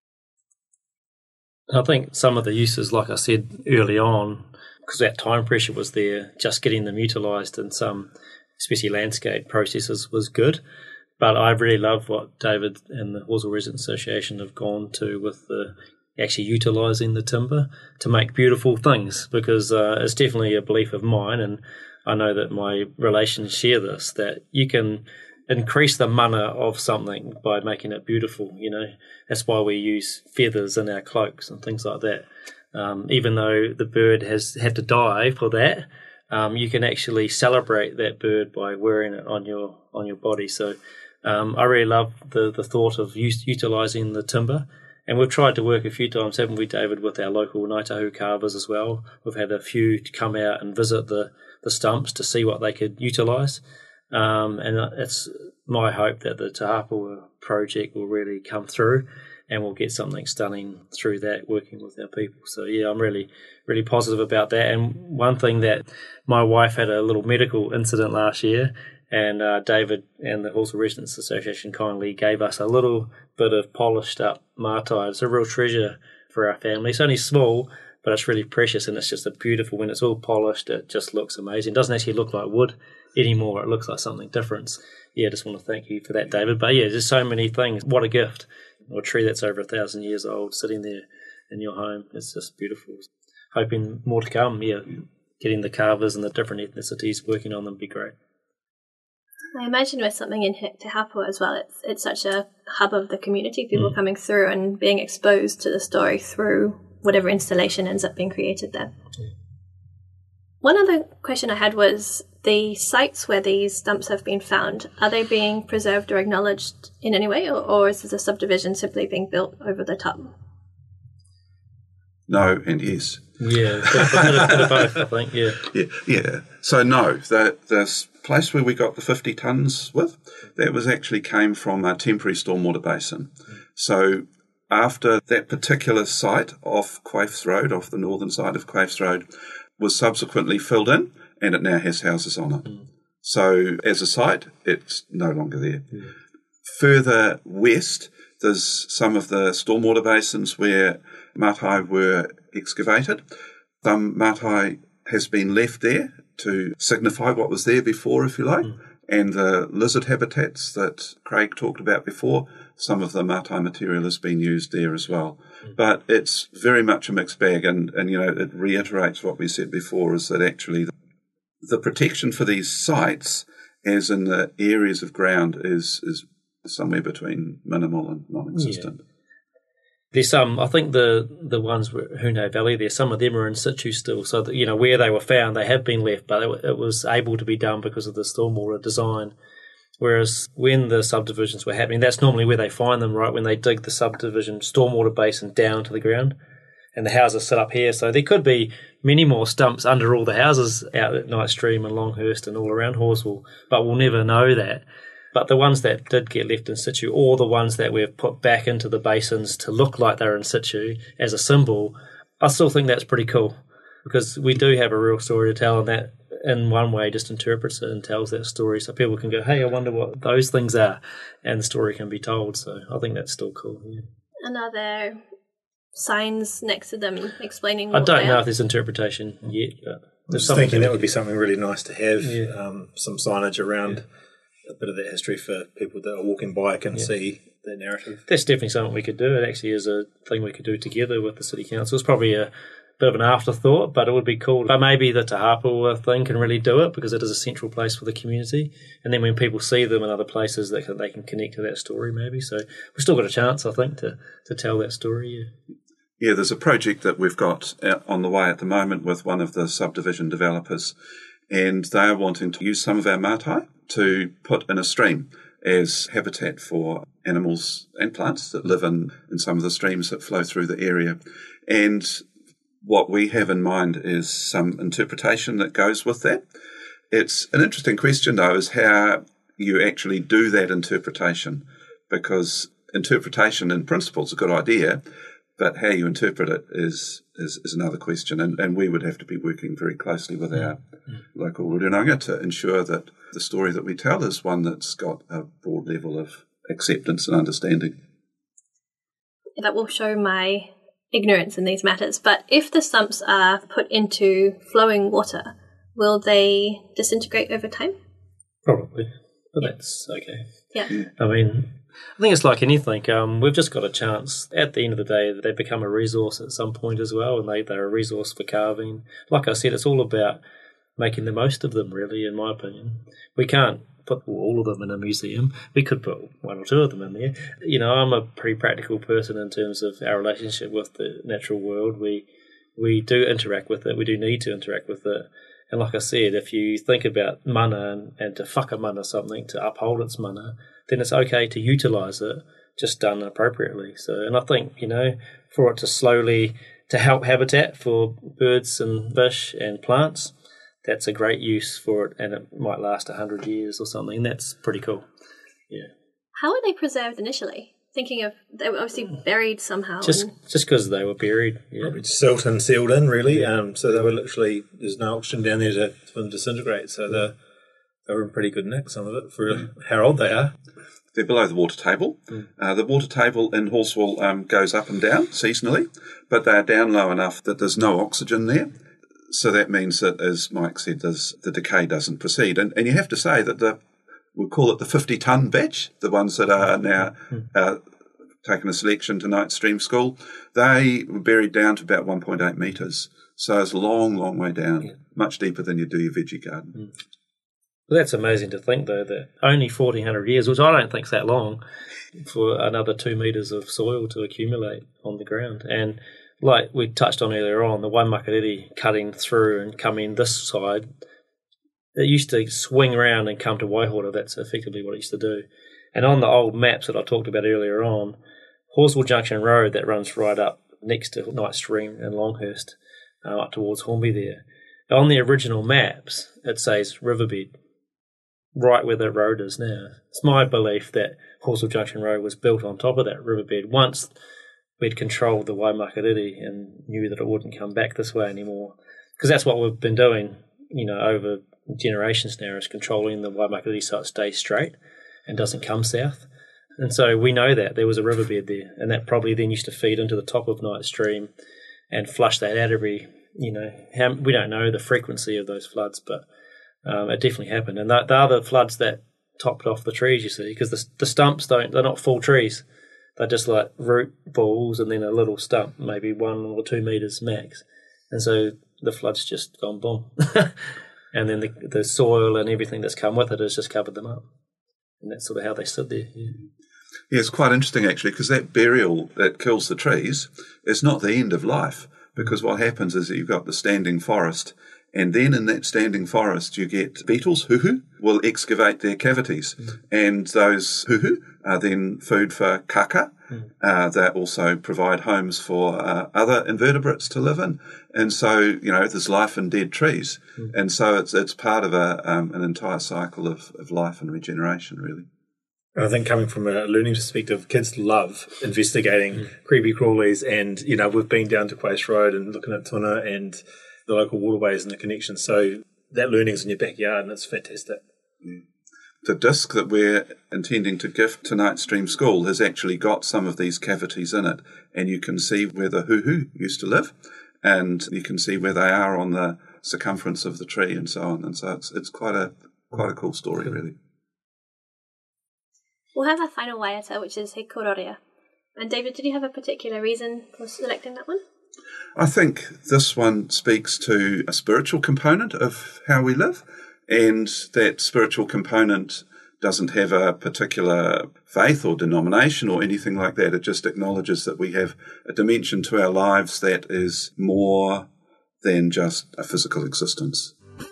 I think some of the uses, like I said early on, because that time pressure was there, just getting them utilised in some, especially landscape processes, was good. But I really love what David and the Hallsville Residents Association have gone to with the actually utilising the timber to make beautiful things, because it's definitely a belief of mine, and I know that my relations share this, that you can increase the mana of something by making it beautiful, you know. That's why we use feathers in our cloaks and things like that. Even though the bird has had to die for that, you can actually celebrate that bird by wearing it on your body. So I really love the thought of utilising the timber. And we've tried to work a few times, haven't we, David, with our local Ngāi Tahu carvers as well. We've had a few to come out and visit the stumps to see what they could utilise. And it's my hope that the Te Hapua project will really come through and we'll get something stunning through that, working with our people. So, yeah, I'm really, really positive about that. And one thing that my wife had a little medical incident last year, and David and the Hallsville Residents Association kindly gave us a little bit of polished up mātai. It's a real treasure for our family. It's only small, but it's really precious, and it's just a beautiful, when it's all polished, it just looks amazing. It doesn't actually look like wood anymore. It looks like something different. Yeah, I just want to thank you for that, David. But yeah, there's so many things. What a gift. A tree that's over 1,000 years old sitting there in your home. It's just beautiful. Hoping more to come. Yeah, getting the carvers and the different ethnicities working on them would be great. I imagine with something in Te Hapua as well, it's such a hub of the community, people coming through and being exposed to the story through whatever installation ends up being created there. Yeah. One other question I had was the sites where these stumps have been found, are they being preserved or acknowledged in any way, or is the subdivision simply being built over the top? No and yes. Yeah, a bit of both, I think, yeah. Yeah. So no, the place where we got the 50 tonnes with, that was actually came from a temporary stormwater basin. So after that particular site off Quaifs Road, off the northern side of Quaifs Road, was subsequently filled in, and it now has houses on it. So as a site, it's no longer there. Further west, there's some of the stormwater basins where mātai were excavated. Some mātai has been left there to signify what was there before, if you like, and the lizard habitats that Craig talked about before, some of the mātai material has been used there as well. But it's very much a mixed bag, and you know, it reiterates what we said before, is that actually the protection for these sites, as in the areas of ground, is somewhere between minimal and non-existent. Yeah. There's some, I think the ones were Hune Valley there, some of them are in situ still, so that, you know, where they were found, they have been left, but it was able to be done because of the stormwater design. Whereas when the subdivisions were happening, that's normally where they find them, right, when they dig the subdivision stormwater basin down to the ground, and the houses sit up here. So there could be many more stumps under all the houses out at Knightstream and Longhurst and all around Hallsville, but we'll never know that. But the ones that did get left in situ, or the ones that we've put back into the basins to look like they're in situ as a symbol, I still think that's pretty cool, because we do have a real story to tell, and that in one way just interprets it and tells that story, so people can go, hey, I wonder what those things are, and the story can be told. So I think that's still cool. Yeah. And are there signs next to them explaining what I don't know if there's interpretation yet, but I was thinking that would be something really nice to have, some signage around a bit of that history for people that are walking by can see the narrative. That's definitely something we could do. It actually is a thing we could do together with the City Council. It's probably a bit of an afterthought, but it would be cool. But maybe the Te Hapua thing can really do it because it is a central place for the community. And then when people see them in other places, they can connect to that story maybe. So we've still got a chance, I think, to tell that story. Yeah, there's a project that we've got on the way at the moment with one of the subdivision developers, and they are wanting to use some of our mātai to put in a stream as habitat for animals and plants that live in some of the streams that flow through the area. And what we have in mind is some interpretation that goes with that. It's an interesting question, though, is how you actually do that interpretation, because interpretation in principle is a good idea, but how you interpret it is another question. And we would have to be working very closely with our local rurunga to ensure that the story that we tell is one that's got a broad level of acceptance and understanding. That will show my ignorance in these matters, but if the stumps are put into flowing water, will they disintegrate over time? Probably, but that's okay. Yeah. I mean, I think it's like anything. We've just got a chance. At the end of the day, they become a resource at some point as well, and they're a resource for carving. Like I said, it's all about making the most of them, really, in my opinion. We can't put all of them in a museum. We could put one or two of them in there. You know, I'm a pretty practical person in terms of our relationship with the natural world. We do interact with it. We do need to interact with it. And like I said, if you think about mana and to whakamana something, to uphold its mana, then it's okay to utilise it, just done appropriately. So, and I think, you know, for it to slowly, to help habitat for birds and fish and plants, that's a great use for it, and it might last 100 years or something. That's pretty cool. Yeah. How were they preserved initially? Thinking of, they were obviously buried somehow. Just because they were buried. Yeah. Probably silt and sealed in, really. So they were literally, there's no oxygen down there for them to disintegrate. So they were in pretty good nick, some of it, for how old they are. They're below the water table. The water table in Horswell goes up and down seasonally, but they are down low enough that there's no oxygen there. So that means that, as Mike said, the decay doesn't proceed. And you have to say that we'll call it the 50-ton batch, the ones that are now taking a selection to Knight Stream School, they were buried down to about 1.8 metres. So it's a long, long way down, much deeper than you do your veggie garden. Well, that's amazing to think, though, that only 1,400 years, which I don't think's that long, for another 2 metres of soil to accumulate on the ground. And like we touched on earlier on, the Waimakariri cutting through and coming this side, it used to swing around and come to Waihora. That's effectively what it used to do. And on the old maps that I talked about earlier on, Horswell Junction Road, that runs right up next to Knight Stream and Longhurst, up towards Hornby there. On the original maps, it says Riverbed, right where the road is now. It's my belief that Horswell Junction Road was built on top of that riverbed once we'd controlled the Waimakariri and knew that it wouldn't come back this way anymore. Because that's what we've been doing, you know, over generations now, is controlling the Waimakariri so it stays straight and doesn't come south. And so we know that there was a riverbed there, and that probably then used to feed into the top of Knight Stream and flush that out every, you know, we don't know the frequency of those floods, but it definitely happened. And they are the floods that topped off the trees, you see, because the stumps they're not full trees. They're just like root balls and then a little stump, maybe 1 or 2 metres max. And so the flood's just gone boom. And then the soil and everything that's come with it has just covered them up. And that's sort of how they stood there. Yeah, it's quite interesting, actually, because that burial that kills the trees is not the end of life, because what happens is that you've got the standing forest, and then in that standing forest you get beetles, huhu, will excavate their cavities, and those huhu are then food for kaka. They also provide homes for other invertebrates to live in, and so, you know, there's life in dead trees, and so it's part of an entire cycle of life and regeneration, really. I think coming from a learning perspective, kids love investigating creepy crawlies, and, you know, we've been down to Quace Road and looking at tuna and the local waterways and the connections. So that learning's in your backyard, and it's fantastic. Yeah. The disc that we're intending to gift to Knight Stream School has actually got some of these cavities in it, and you can see where the huhu used to live, and you can see where they are on the circumference of the tree and so on. And so it's quite a cool story, really. We'll have our final waiata, which is He Kororea. And David, did you have a particular reason for selecting that one? I think this one speaks to a spiritual component of how we live, and that spiritual component doesn't have a particular faith or denomination or anything like that. It just acknowledges that we have a dimension to our lives that is more than just a physical existence.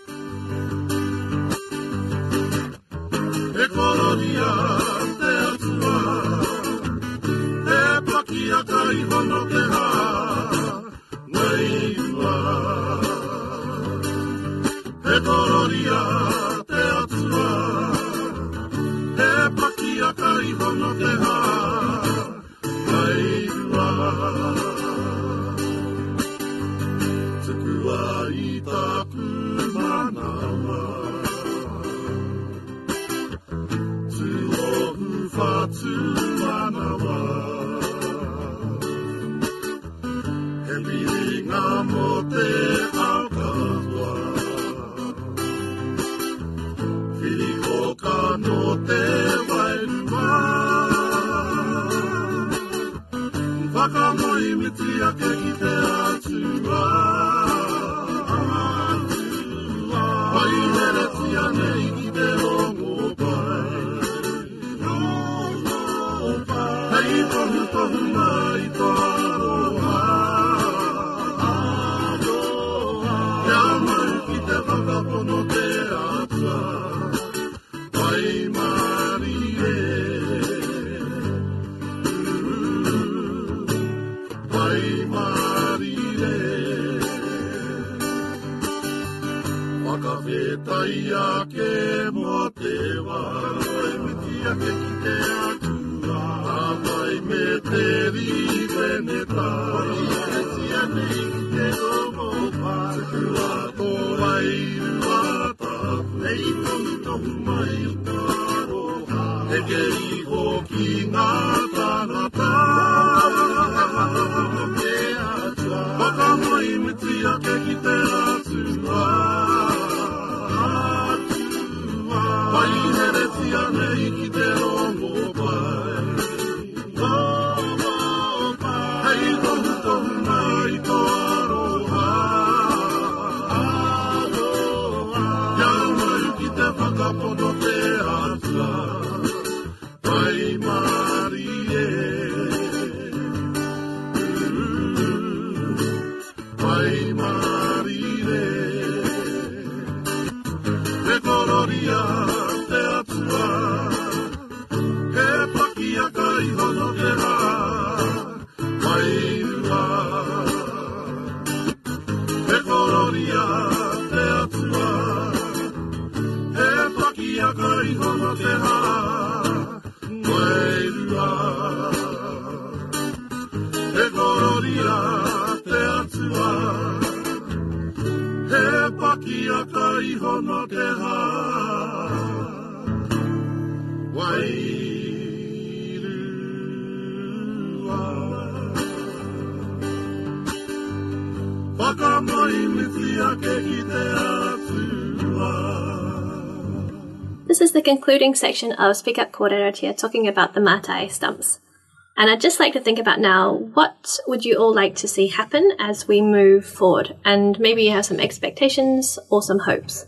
This is the concluding section of Speak Up Kōrero, talking about the Mātai stumps. And I'd just like to think about now, what would you all like to see happen as we move forward? And maybe you have some expectations or some hopes.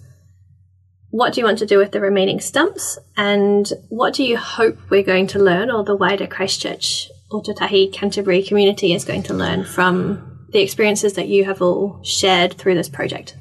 What do you want to do with the remaining stumps? And what do you hope we're going to learn, or the wider Christchurch Ōtautahi Canterbury community is going to learn from the experiences that you have all shared through this project?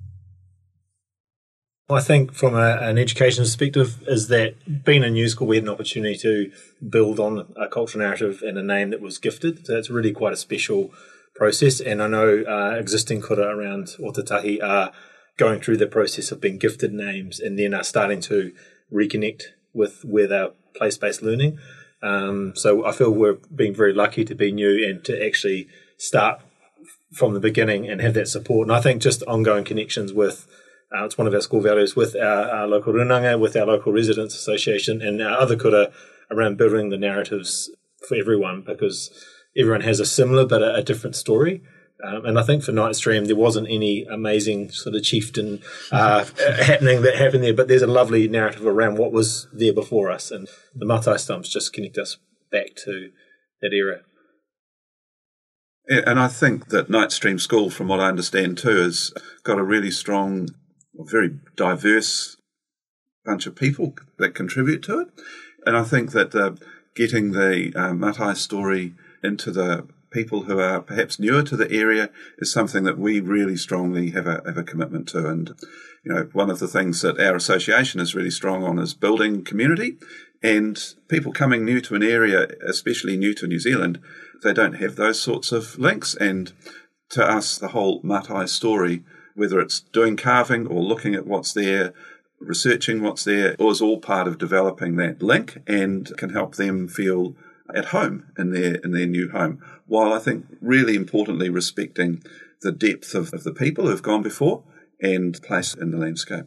I think from an education perspective is that being in New School, we had an opportunity to build on a cultural narrative and a name that was gifted. So it's really quite a special process. And I know existing kura around Ōtautahi are going through the process of being gifted names and then are starting to reconnect with where they're place-based learning. So I feel we're being very lucky to be new and to actually start from the beginning and have that support. And I think just ongoing connections with it's one of our school values with our local runanga, with our local residents association and our other kura around building the narratives for everyone, because everyone has a similar but a different story. And I think for Nightstream, there wasn't any amazing sort of chieftain happening that happened there, but there's a lovely narrative around what was there before us. And the Mātai stumps just connect us back to that era. And I think that Night Stream School, from what I understand too, has got a really strong, very diverse bunch of people that contribute to it. And I think that getting the Matai story into the people who are perhaps newer to the area is something that we really strongly have a commitment to. And, you know, one of the things that our association is really strong on is building community. And people coming new to an area, especially new to New Zealand, they don't have those sorts of links. And to us, the whole Matai story, whether it's doing carving or looking at what's there, researching what's there, is all part of developing that link and can help them feel at home in their new home, while I think really importantly respecting the depth of the people who've gone before and place in the landscape.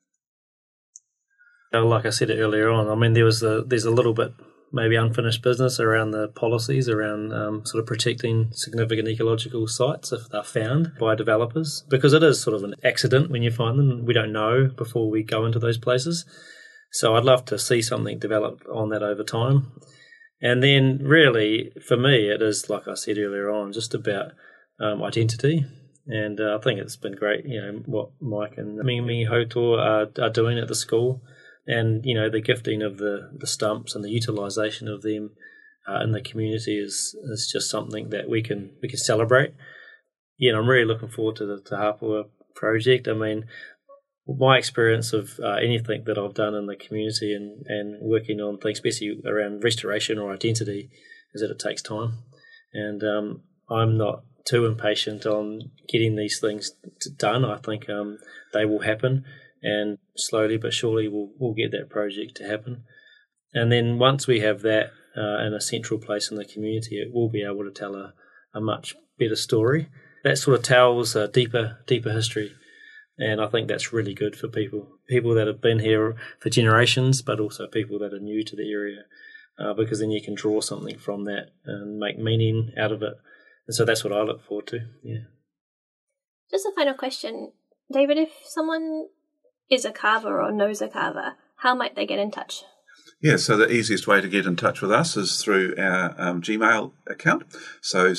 Like I said earlier on, I mean, there's a little bit maybe unfinished business around the policies around sort of protecting significant ecological sites if they're found by developers, because it is sort of an accident when you find them. We don't know before we go into those places. So I'd love to see something develop on that over time. And then really, for me, it is, like I said earlier on, just about identity. And I think it's been great, you know, what Mike and Mingi Hautoa are doing at the school. And, you know, the gifting of the stumps and the utilisation of them in the community is just something that we can celebrate. Yeah, I'm really looking forward to the Te Hapua project. I mean, my experience of anything that I've done in the community and working on things, especially around restoration or identity, is that it takes time. And I'm not too impatient on getting these things done. I think they will happen, and slowly but surely we'll get that project to happen. And then once we have that in a central place in the community, it will be able to tell a much better story. That sort of tells a deeper history. And I think that's really good for people that have been here for generations, but also people that are new to the area, because then you can draw something from that and make meaning out of it. And so that's what I look forward to, yeah. Just a final question. David, if someone is a carver or knows a carver, how might they get in touch? Yeah, so the easiest way to get in touch with us is through our Gmail account, so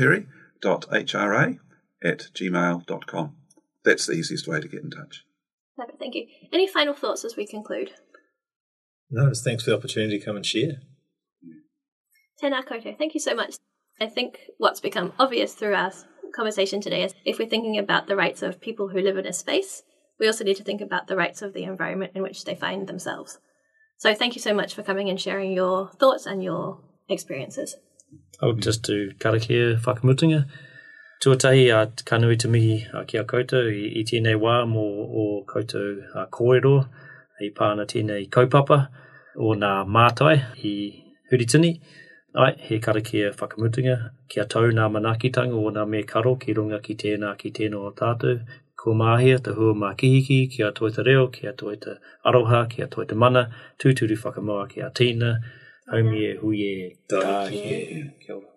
secretary.hra@gmail.com. That's the easiest way to get in touch. Perfect, thank you. Any final thoughts as we conclude? No, just thanks for the opportunity to come and share. Tēnā koutou, thank you so much. I think what's become obvious through our conversation today is if we're thinking about the rights of people who live in a space, we also need to think about the rights of the environment in which they find themselves. So thank you so much for coming and sharing your thoughts and your experiences. I would just do karakia whakamutunga. Tuatahi a kanui te mihi ki a koutou I tēnei wā mō o koutou kōrero, I pāna tēnei kaupapa o nā mātai I Huritini. Ai, he karakia whakamutunga, kia tau nā manakitanga o nā me karo ki runga ki tēnā o tātou. Ko māhia te hua mā kihiki, kia toi te reo, kia toi te aroha, kia toi te mana, tūturu whakamoa kia tīna, haumie huie, tā hie. Kia ora.